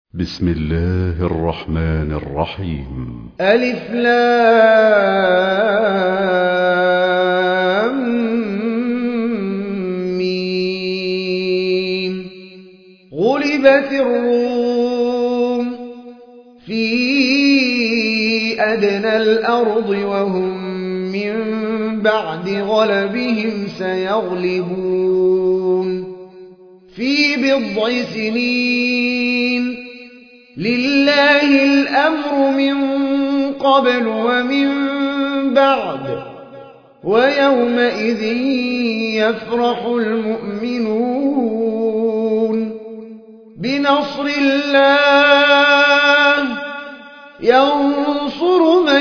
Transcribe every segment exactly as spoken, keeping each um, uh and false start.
بسم الله الرحمن الرحيم. ألف لام ميم. غلبت الروم في أدنى الأرض وهم من بعد غلبهم سيغلبون في بضع سنين. لله الأمر من قبل ومن بعد ويومئذ يفرح المؤمنون بنصر الله ينصر من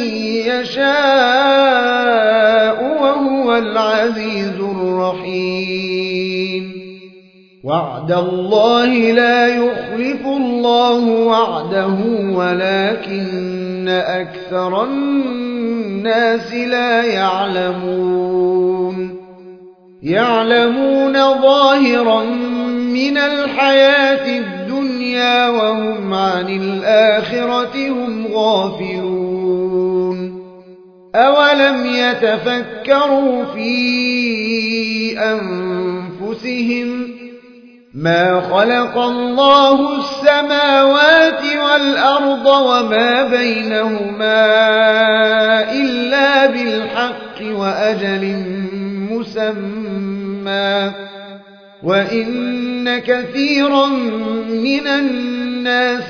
يشاء وهو العزيز الرحيم. وعد الله لا يخلف الله وعده ولكن أكثر الناس لا يعلمون. يعلمون ظاهرا من الحياة الدنيا وهم عن الآخرة هم غافلون. أولم يتفكروا في أنفسهم ما خلق الله السماوات والأرض وما بينهما إلا بالحق وأجل مسمى وإن كثيرا من الناس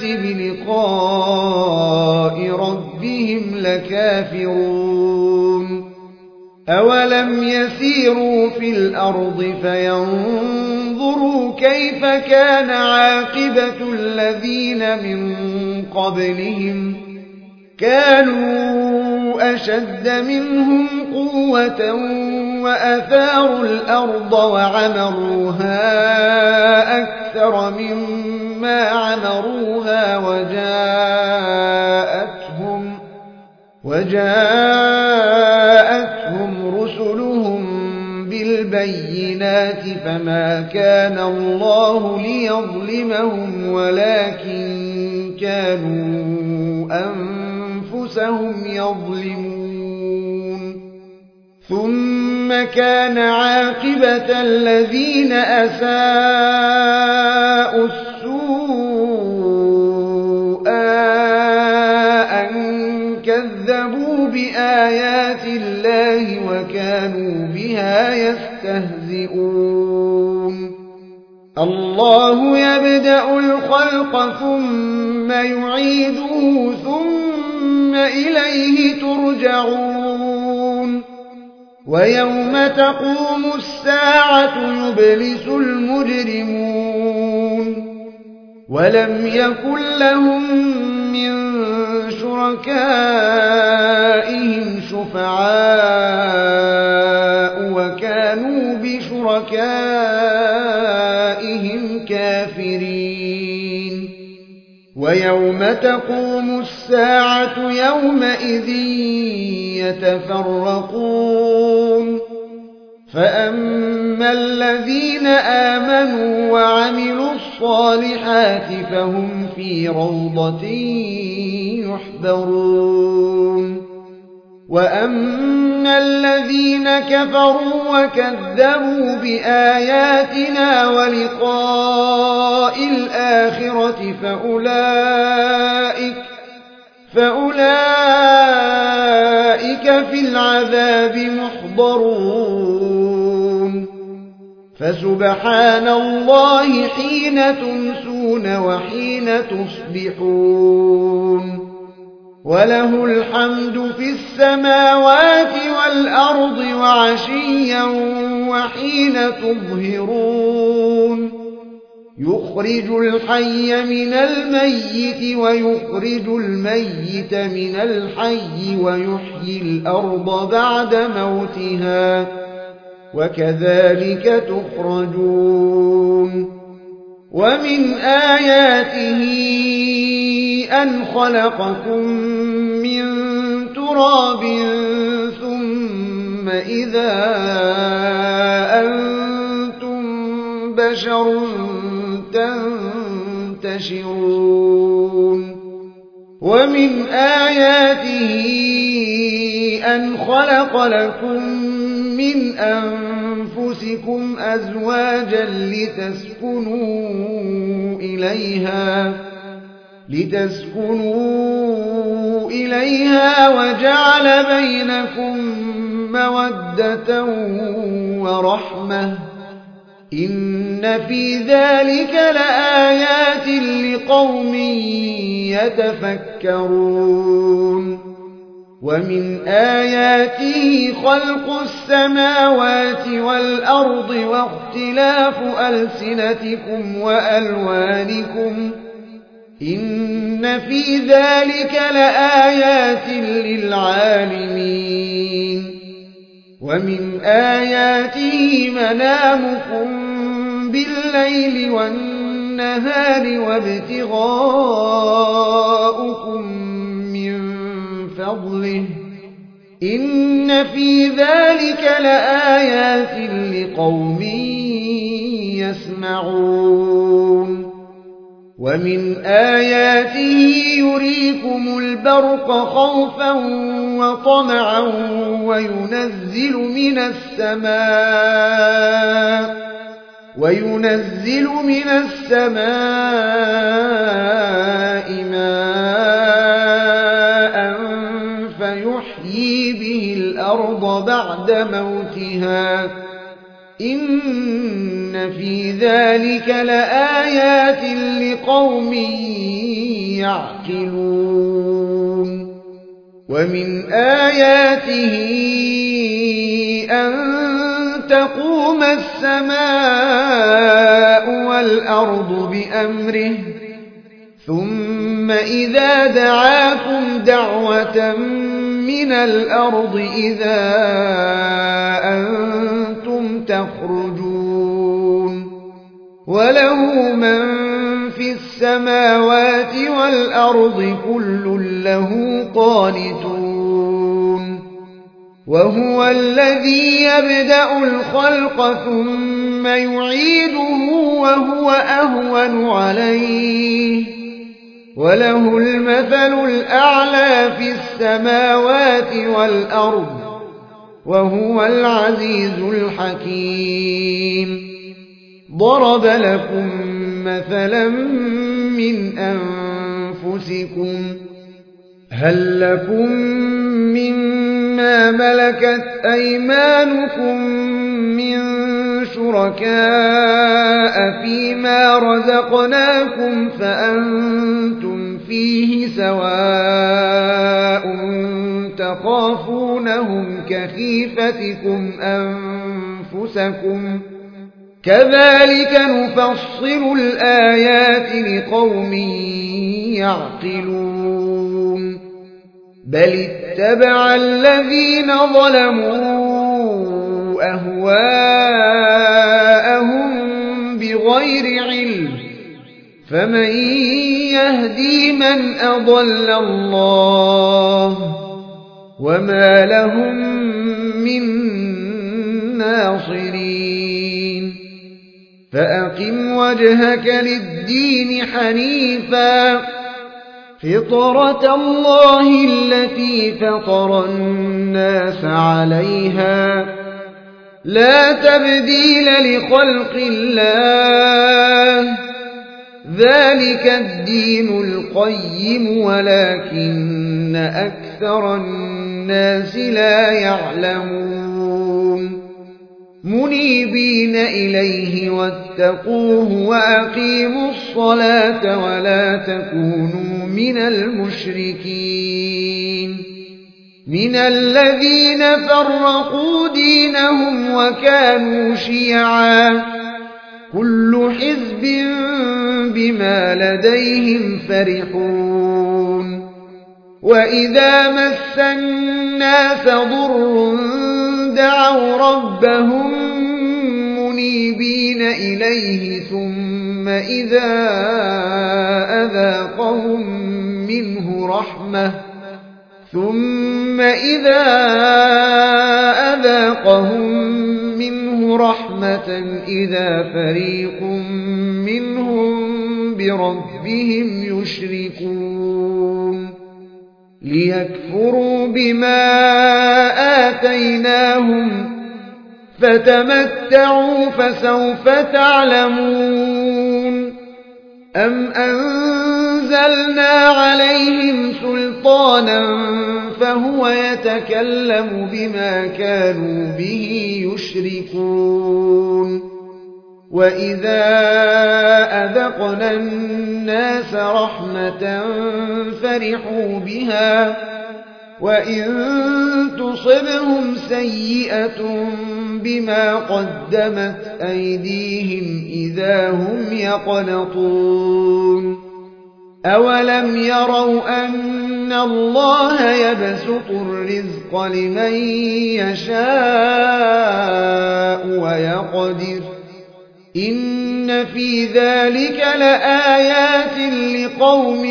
بلقاء ربهم لكافرون. أولم يسيروا في الأرض فينظروا كيف كان عاقبة الذين من قبلهم كانوا أشد منهم قوة وأثاروا الأرض وعمروها أكثر مما عمروها وجاءتهم وجاءتهم رسلهم بالبينات فما كان الله ليظلمهم ولكن كانوا أنفسهم يظلمون. ثم كان عاقبة الذين أساءوا السوء أن كذبوا بآيات الله وكانوا بها يستهزئون. الله يبدأ الخلق ثم يعيده ثم إليه ترجعون. ويوم تقوم الساعة يبلس المجرمون ولم يكن لهم من شركائهم شفعاء وكانوا بشركائهم كافرين. ويوم تقوم الساعة يومئذ يتفرقون فأما الذين آمنوا وعملوا الصالحات فهم في روضة يحبرون. وأما الذين كفروا وكذبوا بآياتنا ولقاء الآخرة فأولئك فأولئك في العذاب محضرون. فسبحان الله حين تمسون وحين تصبحون وله الحمد في السماوات والأرض وعشيا وحين تظهرون. يخرج الحي من الميت ويخرج الميت من الحي ويحيي الأرض بعد موتها وكذلك تخرجون. ومن آياته أن خلقكم من تراب ثم إذا أنتم بشر ينتشرون ومن آياته أن خلق لكم من أنفسكم أزواجا لتسكنوا إليها لتسكنوا إليها وجعل بينكم مودة ورحمة إن في ذلك لآيات لقوم يتفكرون ومن آياته خلق السماوات والأرض واختلاف ألسنتكم وألوانكم إن في ذلك لآيات للعالمين ومن آياته منامكم بالليل والنهار وابتغاؤكم من فضله إن في ذلك لآيات لقوم يسمعون ومن آياته يريكم البرق خوفا وطمعا وينزل من السماء وينزل من السماء ماء فيحيي به الأرض بعد موتها إن في ذلك لآيات لقوم يعقلون ومن آياته أن تقوم السماء والأرض بأمره ثم إذا دعاكم دعوة من الأرض إذا أنتم تخرجون وله من في السماوات والأرض كل له قانتون وهو الذي يبدأ الخلق ثم يعيده وهو أهون عليه وله المثل الأعلى في السماوات والأرض وهو العزيز الحكيم ضرب لكم مثلا من أنفسكم هل لكم مما ملكت أيمانكم من شركاء فيما رزقناكم فأنتم فيه سواء تخافونهم كخيفتكم أنفسكم كذلك نفصل الآيات لقوم يعقلون بل اتبع الذين ظلموا أهواءهم بغير علم فمن يهدي من أضل الله وما لهم من ناصرين فأقم وجهك للدين حنيفا فطرة الله التي فطر الناس عليها لا تبديل لخلق الله ذلك الدين القيم ولكن أكثر الناس لا يعلمون منيبين إليه واتقوه وأقيموا الصلاة ولا تكونوا من المشركين من الذين فرقوا دينهم وكانوا شيعا كل حزب بما لديهم فرحون وإذا مس الناس ضر دعوا ربهم منيبين إليه ثم إذا أذاقهم منه رحمة ثم إذا أذاقهم منه رحمة إذا فريق منهم بربهم يشركون ليكفروا بما آتيناهم فتمتعوا فسوف تعلمون أم أنزلنا عليهم سلطانا فهو يتكلم بما كانوا به يشركون وإذا أذقنا الناس رحمة فرحوا بها وإن تصبهم سيئة بما قدمت أيديهم إذا هم يقنطون أولم يروا أن الله يبسط الرزق لمن يشاء ويقدر إن في ذلك لآيات لقوم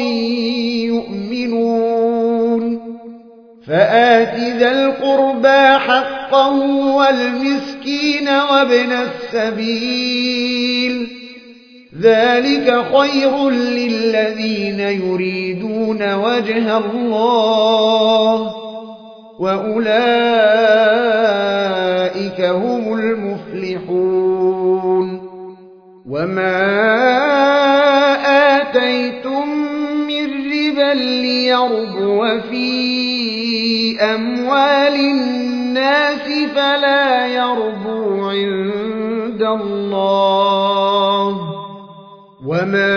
يؤمنون فآت ذا القربى حقه والمسكين وابن السبيل ذلك خير للذين يريدون وجه الله وأولئك هم المفلحون وما آتيتم من ربا ليربو في أموال الناس فلا يربو عند الله وما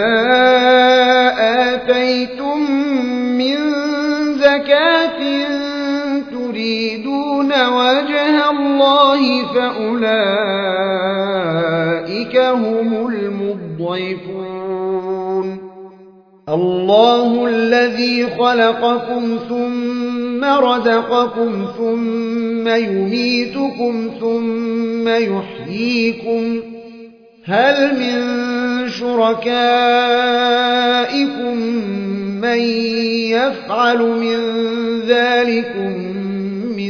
آتيتم من زكاة تريدون وجه الله فأولئك هم المضعفون الله الذي خلقكم ثم رزقكم ثم يميتكم ثم يحييكم هل من شركائكم من يفعل من ذلكم من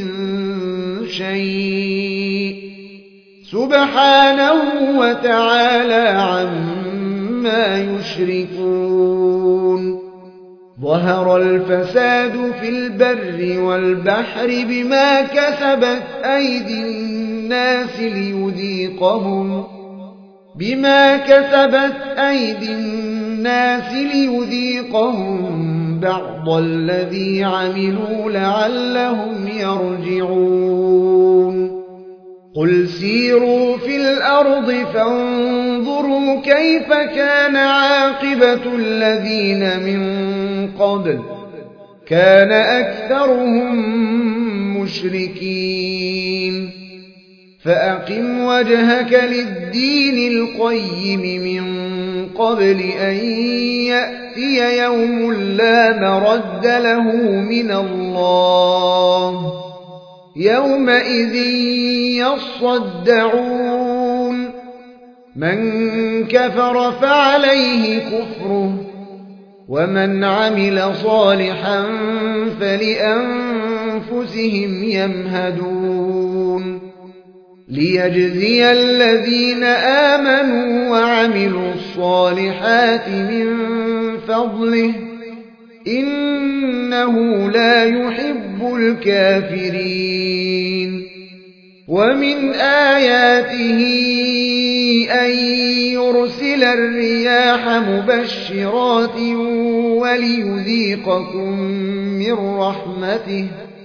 شيء سبحانه وتعالى عما يشركون ظهر الفساد في البر والبحر بما كسبت أيدي الناس ليذيقهم بما كسبت أيدي الناس ليذيقهم بعض الذي عملوا لعلهم يرجعون قل سيروا في الأرض فانظروا كيف كان عاقبة الذين من قبل كان أكثرهم مشركين فأقم وجهك للدين القيم من قبل أن يأتي يوم لا مرد له من الله يومئذ يصدعون من كفر فعليه كفره ومن عمل صالحا فلأنفسهم يمهدون ليجزي الذين آمنوا وعملوا الصالحات من فضله إنه لا يحب الكافرين ومن آياته أن يرسل الرياح مبشرات وليذيقكم من رحمته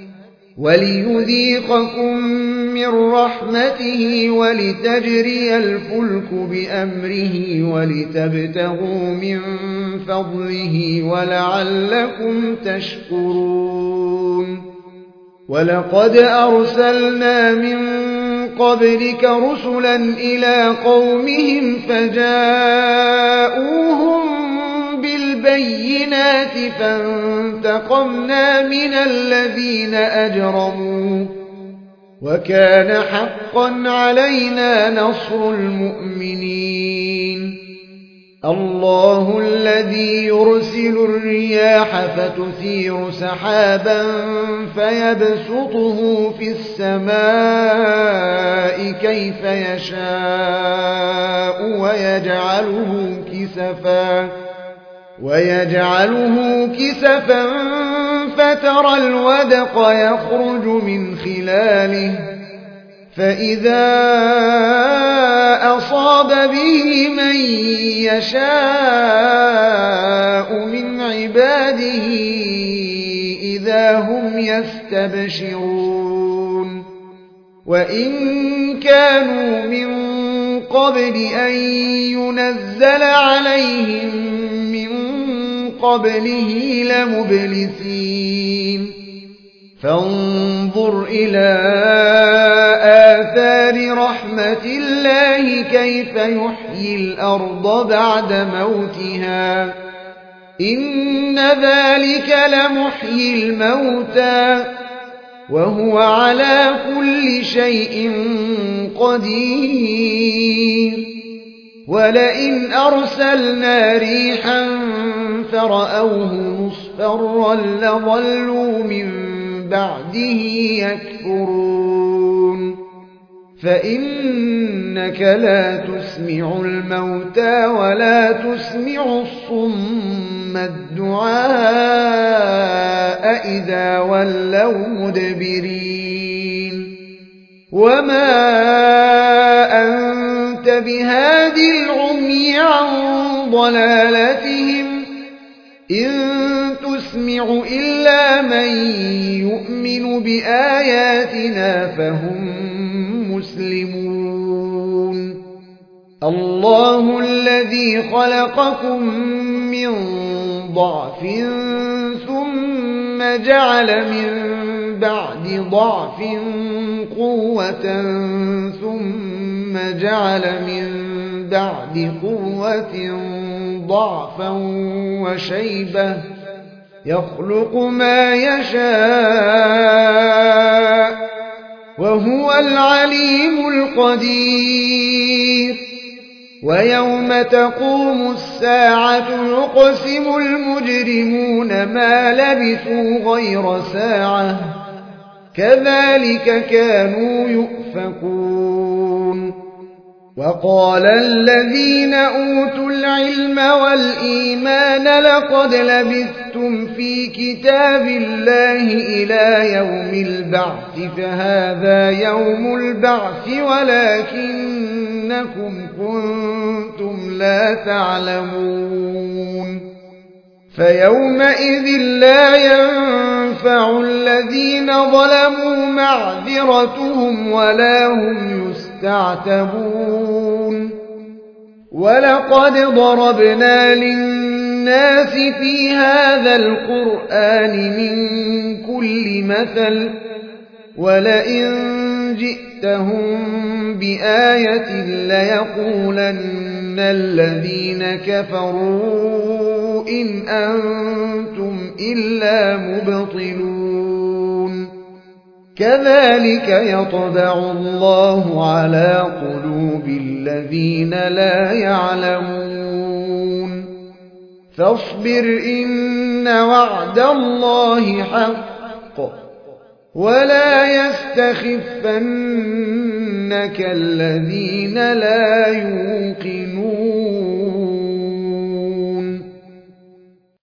وليذيقكم من رحمته ولتجري الفلك بأمره ولتبتغوا من فضله ولعلكم تشكرون ولقد أرسلنا من قبلك رسلا إلى قومهم فجاءوهم بالبينات فانتقمنا من الذين أجرموا وكان حقا علينا نصر المؤمنين الله الذي يرسل الرياح فتثير سحابا فيبسطه في السماء كيف يشاء ويجعله كسفا ويجعله كسفا فترى الودق يخرج من خلاله فإذا أصاب به من يشاء من عباده إذا هم يستبشرون وإن كانوا من قبل أن ينزل عليهم من قبله لمبلسين فانظر إلى آثار رحمة الله كيف يحيي الأرض بعد موتها إن ذلك لمحيي الموتى وهو على كل شيء قدير ولئن أرسلنا ريحا فرأوه مصفرا لظلوا من بعده يكفرون فإنك لا تسمع الموتى ولا تسمع الصم الدعاء إذا ولوا مدبرين وما أنت بهادي العمي عن ضلالتهم إن تسمع إلا من يؤمن بآياتنا فهم مسلمون الله الذي خلقكم من ضعف ثم جعل من بعد ضعف قوة ثم جعل من بعد قوة ضعفا وشيبة يخلق ما يشاء وهو العليم القدير ويوم تقوم الساعة يقسم المجرمون ما لبثوا غير ساعة كذلك كانوا يؤفكون وقال الذين أوتوا العلم والإيمان لقد لبثتم في كتاب الله إلى يوم البعث فهذا يوم البعث ولكنكم كنتم لا تعلمون فيومئذ لا ينفع الذين ظلموا معذرتهم ولا هم يستعتبون ولقد ضربنا للناس في هذا القرآن من كل مثل ولئن جئتهم بآية ليقولن الذين كفروا إن أنتم إلا مبطلون كذلك يطبع الله على قلوب الذين لا يعلمون فاصبر إن وعد الله حق ولا يستخفنك الذين لا يوقنون